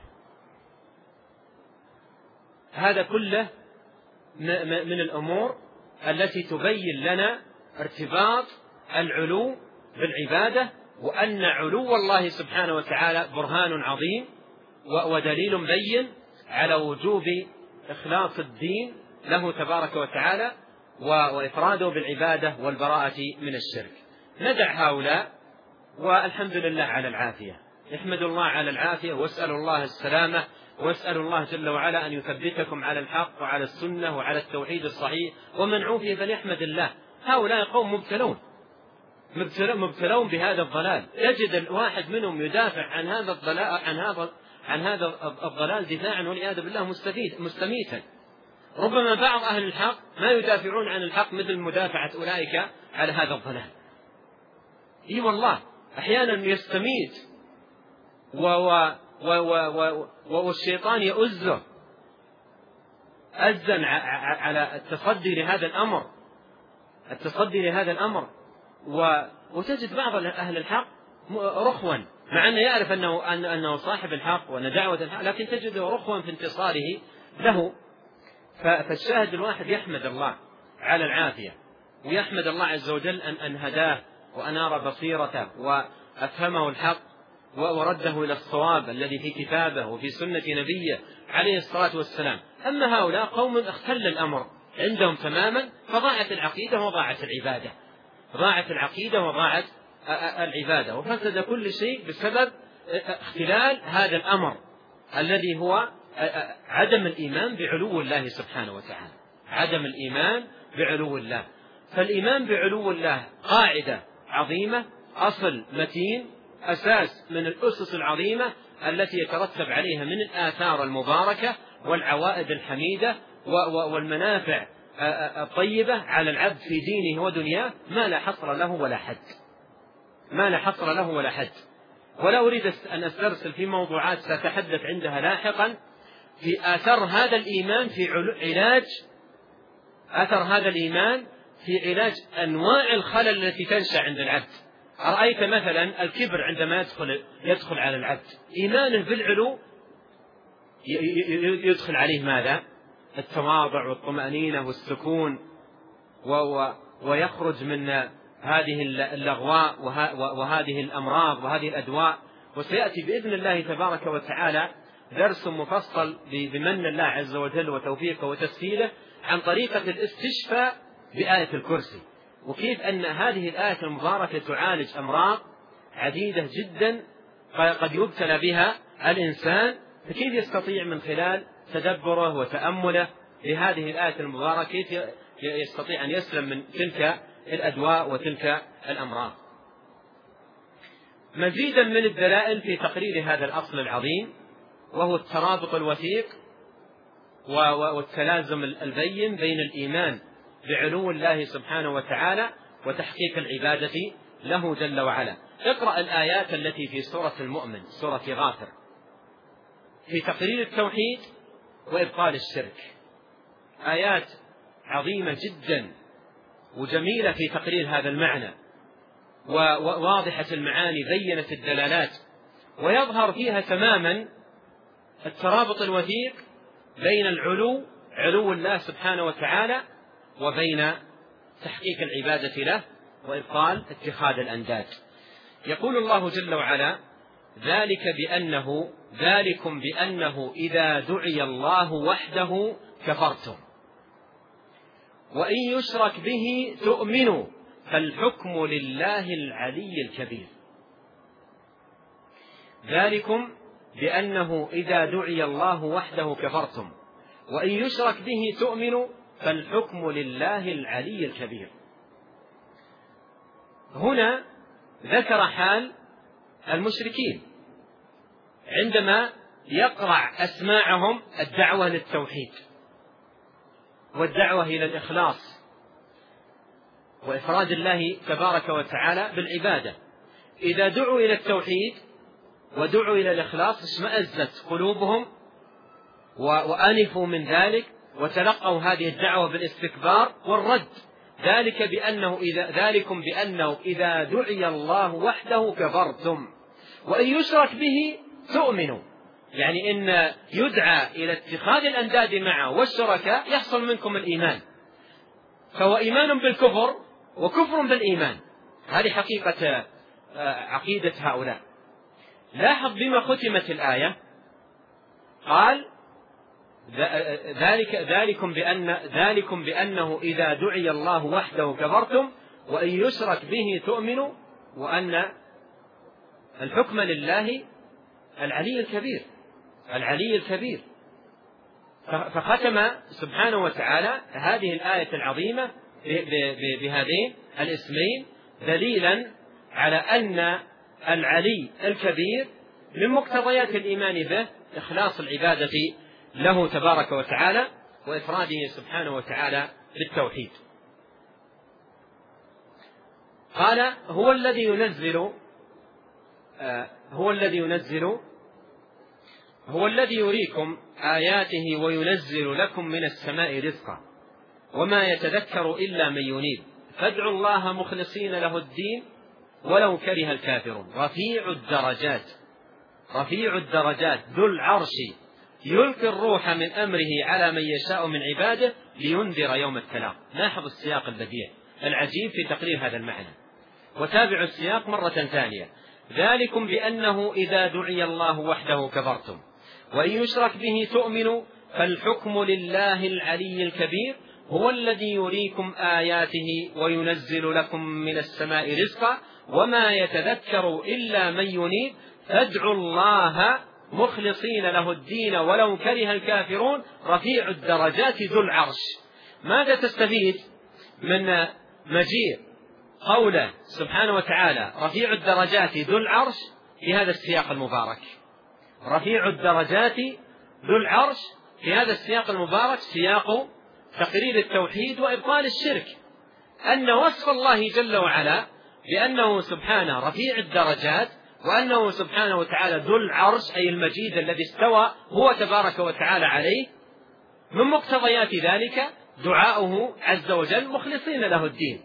هذا كله من الأمور التي تبين لنا ارتباط العلو بالعبادة، وأن علو الله سبحانه وتعالى برهان عظيم ودليل بين على وجوب إخلاص الدين له تبارك وتعالى وإفراده بالعبادة والبراءة من الشرك. ندع هؤلاء والحمد لله على العافية، احمد الله على العافية واسأل الله السلامة، واسأل الله جل وعلا أن يثبتكم على الحق وعلى السنة وعلى التوحيد الصحيح، ومن عوفي فليحمد الله. هؤلاء قوم مبتلون مبتلون بهذا الضلال، يجد الواحد منهم يدافع عن هذا الضلال عن هذا عن هذا الضلال دفاعا والعياذ بالله مستفيد مستميتا. ربما بعض أهل الحق ما يدافعون عن الحق مثل مدافعة أولئك على هذا الضلال. اي والله أحيانا يستميت و و و و و والشيطان يؤزه أزا على التصدي لهذا الأمر التصدي لهذا الأمر و وتجد بعض أهل الحق رخوا، مع أنه يعرف أنه أنه صاحب الحق وأن دعوة الحق، لكن تجده رخوا في انتصاره له. فالشاهد الواحد يحمد الله على العافية، ويحمد الله عز وجل أن أن هداه وأنار بصيرته وأفهمه الحق ورده إلى الصواب الذي في كتابه وفي سنة نبيه عليه الصلاة والسلام. أما هؤلاء قوم اختل الأمر عندهم تماما، فضاعت العقيدة وضاعت العبادة ضاعت العقيدة وضاعت العبادة وفسد كل شيء بسبب اختلال هذا الأمر الذي هو عدم الإيمان بعلو الله سبحانه وتعالى، عدم الإيمان بعلو الله. فالإيمان بعلو الله قاعدة عظيمة، أصل متين، أساس من الأسس العظيمة التي يترتب عليها من الآثار المباركة والعوائد الحميدة والمنافع الطيبة على العبد في دينه ودنياه ما لا حصر له ولا حد ما لا حصر له ولا حد. ولا أريد أن أسترسل في موضوعات سأتحدث عندها لاحقا في آثار هذا الإيمان في علاج أثر هذا الإيمان في علاج أنواع الخلل التي تنشأ عند العبد. أرأيت مثلا الكبر عندما يدخل يدخل على العبد، إيمانه بالعلو يدخل عليه ماذا؟ التواضع والطمأنينة والسكون، ويخرج من هذه اللغواء وهذه الأمراض وهذه الأدواء. وسيأتي بإذن الله تبارك وتعالى درس مفصل بمن الله عز وجل وتوفيقه وتسهيله عن طريقة الاستشفاء بآية الكرسي، وكيف أن هذه الآية المباركة تعالج أمراض عديدة جدا قد يبتلى بها الإنسان، فكيف يستطيع من خلال تدبره وتأمله لهذه الآية المباركة كيف يستطيع أن يسلم من تلك الأدواء وتلك الأمراض؟ مزيدا من الدلائل في تقرير هذا الأصل العظيم، وهو الترابط الوثيق والتلازم البين بين الإيمان بعلو الله سبحانه وتعالى وتحقيق العبادة له جل وعلا. اقرأ الآيات التي في سورة المؤمن، سورة غافر، في تقرير التوحيد وإبطال الشرك، آيات عظيمة جدا وجميلة في تقرير هذا المعنى، وواضحة المعاني، بينت الدلالات، ويظهر فيها تماما الترابط الوثيق بين العلو علو الله سبحانه وتعالى وبين تحقيق العبادة له وإبطال اتخاذ الأنداد. يقول الله جل وعلا: ذلك بأنه ذلكم بأنه إذا دعي الله وحده كفرتم وإن يشرك به تؤمنوا فالحكم لله العلي الكبير. ذلكم بأنه إذا دعي الله وحده كفرتم وإن يشرك به تؤمنوا فالحكم لله العلي الكبير. هنا ذكر حال المشركين عندما يقرع أسماعهم الدعوة للتوحيد والدعوة إلى الإخلاص وإفراد الله تبارك وتعالى بالعبادة. إذا دعوا إلى التوحيد ودعوا إلى الإخلاص اشمأزت قلوبهم وأنفوا من ذلك وتلقوا هذه الدعوة بالاستكبار والرد. ذلك بأنه إذا ذلكم بأنه إذا دعي الله وحده كفرتم وإن يشرك به تؤمنوا، يعني إن يدعى إلى اتخاذ الأنداد معه والشركاء يحصل منكم الإيمان، فهو إيمان بالكفر وكفر بالإيمان. هذه حقيقة عقيدة هؤلاء. لاحظ بما ختمت الآية، قال ذلك ذلكم بأن ذلكم بأنه إذا دعي الله وحده كفرتم وإن يشرك به تؤمنوا وأن الحكم لله العلي الكبير العلي الكبير. فختم سبحانه وتعالى هذه الآية العظيمة بهذين الاسمين دليلا على أن العلي الكبير من مقتضيات الإيمان به إخلاص العبادة له تبارك وتعالى وإفراده سبحانه وتعالى بالتوحيد. قال: هو الذي ينزل آه هو الذي ينزل هو الذي يريكم آياته وينزل لكم من السماء رزقا وما يتذكر إلا من ينيب فادعوا الله مخلصين له الدين ولو كره الكافرون. رفيع الدرجات رفيع الدرجات ذو العرش يلقي الروح من أمره على من يشاء من عباده لينذر يوم التلاق. لاحظ السياق البديع العجيب في تقرير هذا المعنى، وتابعوا السياق مرة ثانية. ذلكم بأنه إذا دعي الله وحده كفرتم وإن يشرك به تؤمنوا فالحكم لله العلي الكبير هو الذي يريكم آياته وينزل لكم من السماء رزقا وما يتذكر إلا من ينيب فادعوا الله مخلصين له الدين ولو كره الكافرون. رفيع الدرجات ذو العرش. ماذا تستفيد من مجيء قوله سبحانه وتعالى رفيع الدرجات ذو العرش في هذا السياق المبارك؟ رفيع الدرجات ذو العرش في هذا السياق المبارك سياق تقرير التوحيد وإبطال الشرك، أن وصف الله جل وعلا بأنه سبحانه رفيع الدرجات وأنه سبحانه وتعالى ذو العرش أي المجيد الذي استوى هو تبارك وتعالى عليه، من مقتضيات ذلك دعاؤه عز وجل مخلصين له الدين،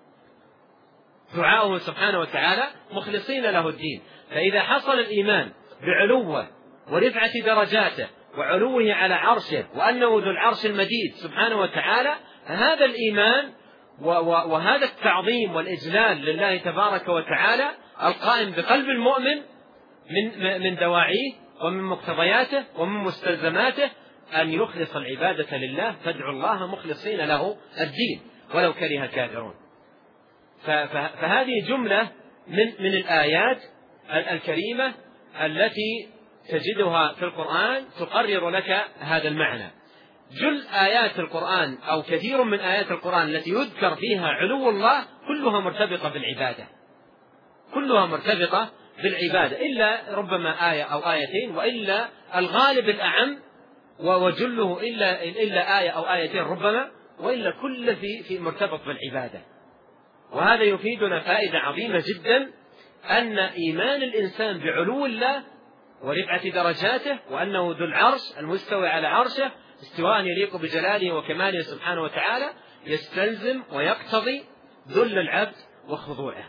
دعاؤه سبحانه وتعالى مخلصين له الدين. فإذا حصل الإيمان بعلوه ورفعة درجاته وعلوه على عرشه وأنه ذو العرش المجيد سبحانه وتعالى، هذا الإيمان وهذا التعظيم والإجلال لله تبارك وتعالى القائم بقلب المؤمن من من دواعيه ومن مقتضياته ومن مستلزماته أن يخلص العبادة لله. فادعوا الله مخلصين له الدين ولو كره الكافرون. فهذه جملة من من الآيات الكريمة التي تجدها في القرآن تقرر لك هذا المعنى. جل آيات القرآن أو كثير من آيات القرآن التي يذكر فيها علو الله كلها مرتبطة بالعبادة، كلها مرتبطة بالعبادة، إلا ربما آية أو آيتين، وإلا الغالب الأعم وجله إلا إلا آية أو آيتين ربما، وإلا كل في في مرتبط بالعبادة. وهذا يفيدنا فائدة عظيمة جدا، أن إيمان الإنسان بعلو الله ورفعة درجاته، وأنه ذو العرش المستوي على عرشه استواء يليق بجلاله وكماله سبحانه وتعالى، يستلزم ويقتضي ذل العبد وخضوعه.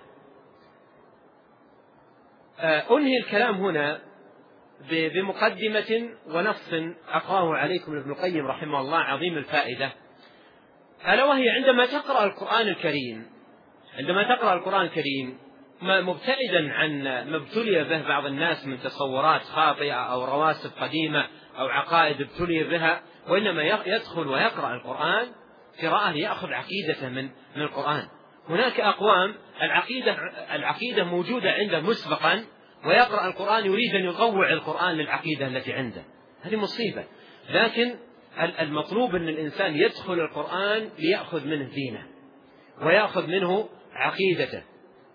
أنهي الكلام هنا بمقدمة ونص أقراه عليكم ابن القيم رحمه الله عظيم الفائدة، ألا وهي عندما تقرأ القرآن الكريم عندما تقرأ القرآن الكريم مبتعدا عن ما ابتلي به بعض الناس من تصورات خاطئة أو رواسب قديمة أو عقائد ابتلي بها، وإنما يدخل ويقرأ القرآن قراءة ليأخذ عقيدة من من القرآن. هناك أقوام العقيدة العقيدة موجودة عنده مسبقا، ويقرأ القرآن يريد أن يطوع القرآن للعقيدة التي عنده، هذه مصيبة. لكن المطلوب أن الإنسان يدخل القرآن ليأخذ منه دينه ويأخذ منه عقيدته.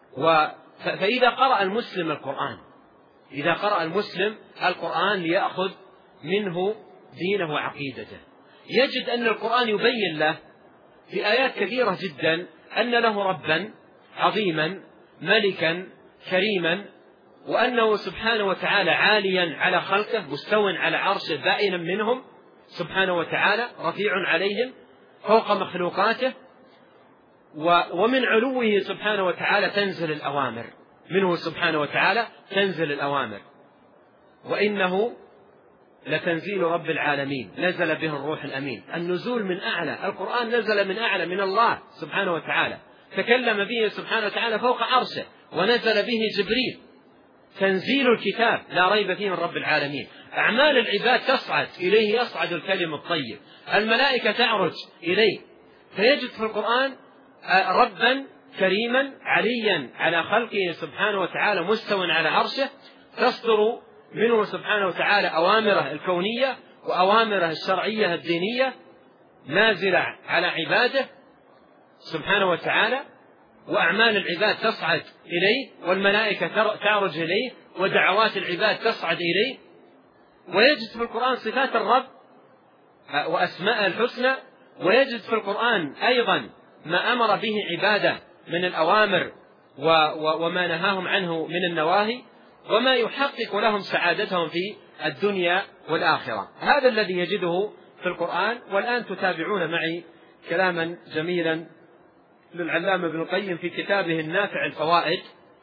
فإذا قرأ المسلم القرآن إذا قرأ المسلم القرآن ليأخذ منه دينه وعقيدته، يجد أن القرآن يبين له في آيات كثيرة جدا أن له ربا عظيما ملكا كريما، وأنه سبحانه وتعالى عاليا على خلقه مستو على عرشه بائنا منهم سبحانه وتعالى رفيع عليهم فوق مخلوقاته، ومن علوه سبحانه وتعالى تنزل الأوامر منه سبحانه وتعالى تنزل الأوامر، وإنه لتنزيل رب العالمين نزل به الروح الأمين. النزول من أعلى، القرآن نزل من أعلى من الله سبحانه وتعالى، تكلم به سبحانه وتعالى فوق عرشه ونزل به جبريل، تنزيل الكتاب لا ريب فيه من رب العالمين. أعمال العباد تصعد إليه يصعد الكلم الطيب، الملائكة تعرج إليه، فيجد في القرآن ربا كريما عليا على خلقه سبحانه وتعالى مستو على عرشه، تصدر منه سبحانه وتعالى أوامره الكونية وأوامره الشرعية الدينية نازلة على عباده سبحانه وتعالى، وأعمال العباد تصعد إليه والملائكة تعرج إليه ودعوات العباد تصعد إليه. ويجد في القرآن صفات الرب وأسماء الحسنى، ويجد في القرآن أيضا ما أمر به عباده من الأوامر وما نهاهم عنه من النواهي، وما يحقق لهم سعادتهم في الدنيا والآخرة. هذا الذي يجده في القرآن. والآن تتابعون معي كلاما جميلا للعلامة ابن القيم في كتابه النافع الفوائد،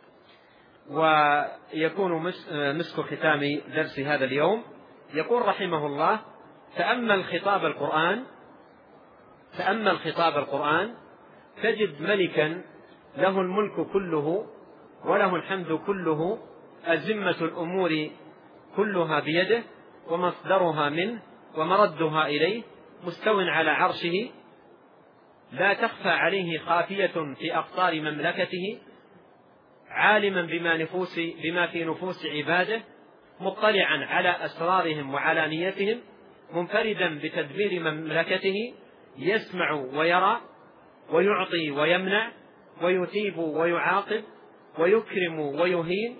ويكون مسك ختام درس هذا اليوم. يقول رحمه الله: تأمل خطاب القرآن تأمل خطاب القرآن تجد ملكا له الملك كله وله الحمد كله، أزمة الأمور كلها بيده ومصدرها منه ومردها إليه، مستو على عرشه لا تخفى عليه خافية في أقطار مملكته، عالما بما, نفوس بما في نفوس عباده، مطلعا على أسرارهم وعلانيتهم، منفردا بتدبير مملكته، يسمع ويرى ويعطي ويمنع ويثيب ويعاقب ويكرم ويهين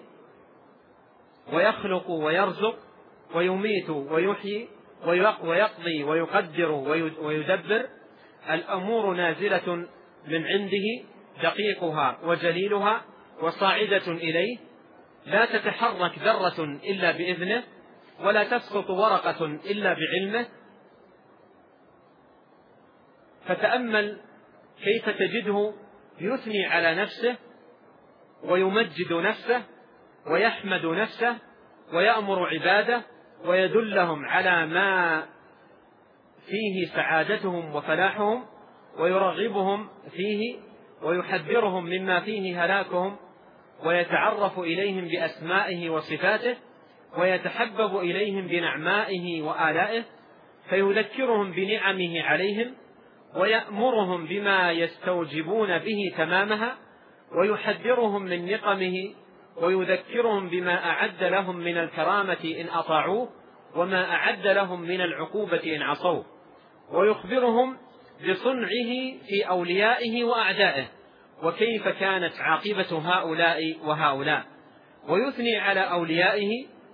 ويخلق ويرزق ويميت ويحيي ويقضي ويقدر ويدبر. الأمور نازلة من عنده دقيقها وجليلها وصاعدة إليه، لا تتحرك ذرة إلا بإذنه ولا تسقط ورقة إلا بعلمه. فتأمل كيف تجده يثني على نفسه ويمجد نفسه ويحمد نفسه ويأمر عباده ويدلهم على ما فيه سعادتهم وفلاحهم، ويرغبهم فيه ويحذرهم مما فيه هلاكهم، ويتعرف إليهم بأسمائه وصفاته، ويتحبب إليهم بنعمائه وآلائه، فيذكرهم بنعمه عليهم ويأمرهم بما يستوجبون به تمامها، ويحذرهم من نقمه ويذكرهم بما أعد لهم من الكرامة إن أطاعوه وما أعد لهم من العقوبة إن عصوه، ويخبرهم بصنعه في أوليائه وأعدائه وكيف كانت عاقبة هؤلاء وهؤلاء، ويثني على أوليائه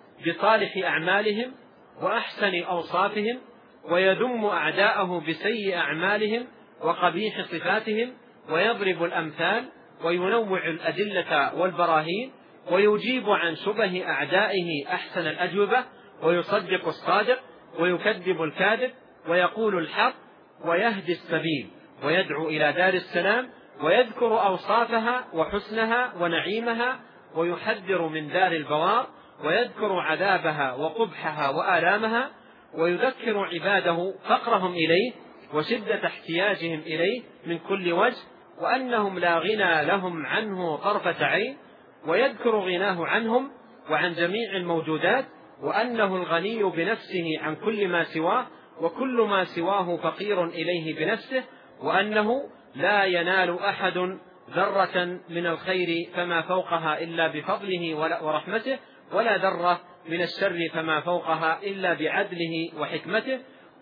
بصالح أعمالهم وأحسن أوصافهم، ويذم أعداءه بسيء أعمالهم وقبيح صفاتهم، ويضرب الأمثال وينوع الأدلة والبراهين، ويجيب عن شبه أعدائه أحسن الأجوبة، ويصدق الصادق ويكذب الكاذب، ويقول الحق ويهدي السبيل، ويدعو إلى دار السلام، ويذكر أوصافها وحسنها ونعيمها، ويحذر من دار البوار، ويذكر عذابها وقبحها وآلامها، ويذكر عباده فقرهم إليه وشدة احتياجهم إليه من كل وجه، وأنهم لا غنى لهم عنه طرفة عين، ويذكر غناه عنهم وعن جميع الموجودات، وأنه الغني بنفسه عن كل ما سواه، وكل ما سواه فقير إليه بنفسه، وأنه لا ينال أحد ذرة من الخير فما فوقها إلا بفضله ورحمته، ولا ذرة من الشر فما فوقها إلا بعدله وحكمته،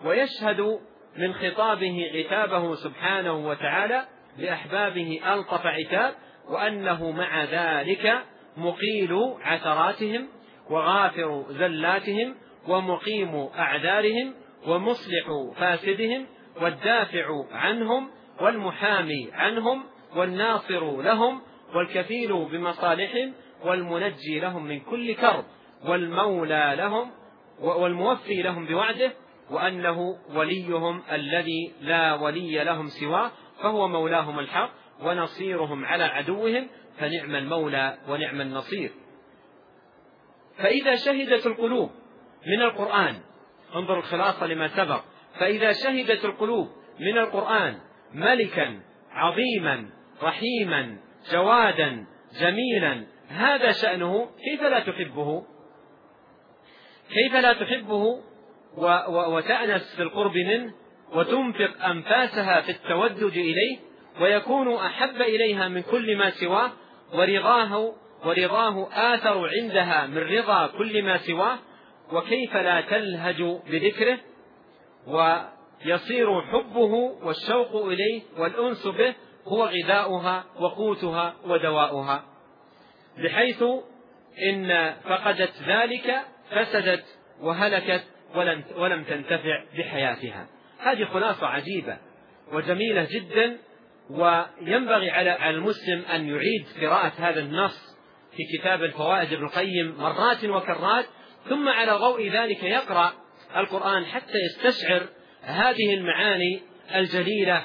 ويشهد من خطابه عتابه سبحانه وتعالى لأحبابه ألطف عتاب، وأنه مع ذلك مقيل عثراتهم وغافر زلاتهم ومقيم أعذارهم ومصلح فاسدهم والدافع عنهم والمحامي عنهم والناصر لهم والكفيل بمصالحهم والمنجي لهم من كل كرب والمولى لهم والموفي لهم بوعده، وأنه وليهم الذي لا ولي لهم سواه، فهو مولاهم الحق ونصيرهم على عدوهم، فنعم المولى ونعم النصير. فإذا شهدت القلوب من القرآن، انظر الخلاصة لما سبق، فإذا شهدت القلوب من القرآن ملكا عظيما رحيما جوادا جميلا هذا شأنه، كيف لا تحبه؟ كيف لا تحبه وتأنس في القرب منه وتنفق أنفاسها في التودد إليه، ويكون أحب إليها من كل ما سواه، ورضاه ورضاه آثر عندها من رضا كل ما سواه، وكيف لا تلهج بذكره ويصير حبه والشوق إليه والأنس به هو غذاؤها وقوتها ودواؤها، بحيث إن فقدت ذلك فسدت وهلكت ولم تنتفع بحياتها. هذه خلاصة عجيبة وجميلة جدا، وينبغي على المسلم أن يعيد قراءة هذا النص في كتاب الفوائد ابن القيم مرات وكرات، ثم على ضوء ذلك يقرأ القرآن حتى يستشعر هذه المعاني الجليلة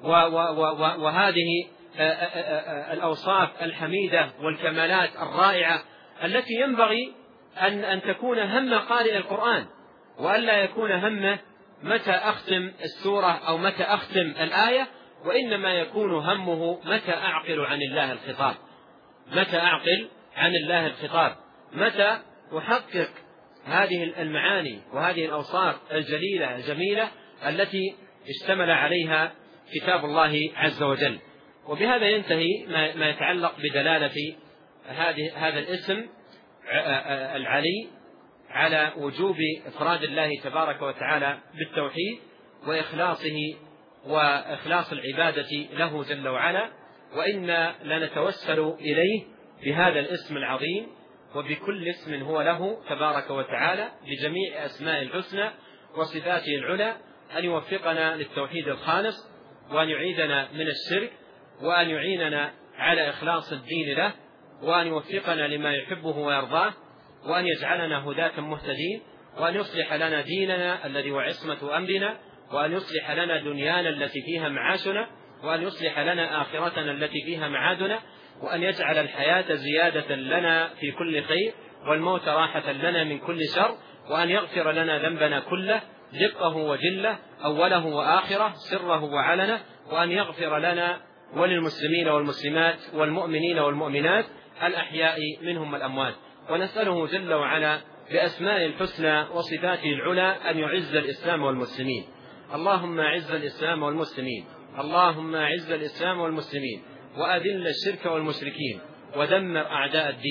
وهذه الأوصاف الحميدة والكمالات الرائعة التي ينبغي أن أن تكون هم قارئ القرآن، وألا يكون همه متى أختم السورة أو متى أختم الآية، وإنما يكون همه متى أعقل عن الله الخطاب، متى أعقل عن الله الخطاب، متى أحقق هذه المعاني وهذه الأوصاف الجليلة الجميلة التي اشتمل عليها كتاب الله عز وجل. وبهذا ينتهي ما يتعلق بدلالة هذه هذا الاسم العلي على وجوب إفراد الله تبارك وتعالى بالتوحيد وإخلاصه وإخلاص العبادة له جل وعلا، وإنا لنتوسل إليه بهذا الاسم العظيم وبكل اسم هو له تبارك وتعالى بجميع أسماء الحسنى وصفاته العلى، أن يوفقنا للتوحيد الخالص، وأن يعيدنا من الشرك، وأن يعيننا على إخلاص الدين له، وأن يوفقنا لما يحبه ويرضاه، وأن يجعلنا هداة مهتدين، وأن يصلح لنا ديننا الذي هو عصمة أمرنا، وأن يصلح لنا دنيانا التي فيها معاشنا، وأن يصلح لنا آخرتنا التي فيها معادنا، وأن يجعل الحياة زيادة لنا في كل خير والموت راحة لنا من كل شر، وأن يغفر لنا ذنبنا كله دقه وجله أوله وآخره سره وعلنه، وأن يغفر لنا وللمسلمين والمسلمات والمؤمنين والمؤمنات الأحياء منهم والأموات. ونسأله جل وعلا بأسماء الحسنى وصفاته العلى أن يعز الإسلام والمسلمين. اللهم أعز الإسلام والمسلمين، اللهم أعز الإسلام والمسلمين، وأذل الشرك والمشركين، ودمر أعداء الدين،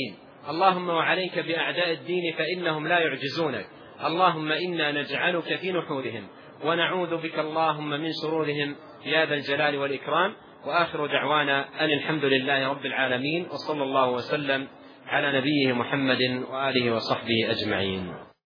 اللهم وعليك بأعداء الدين فإنهم لا يعجزونك. اللهم إنا نجعلك في نحورهم ونعوذ بك اللهم من شرورهم يا ذا الجلال والإكرام. وآخر دعوانا أن الحمد لله رب العالمين، وصلى الله وسلم على نبيه محمد وآله وصحبه أجمعين.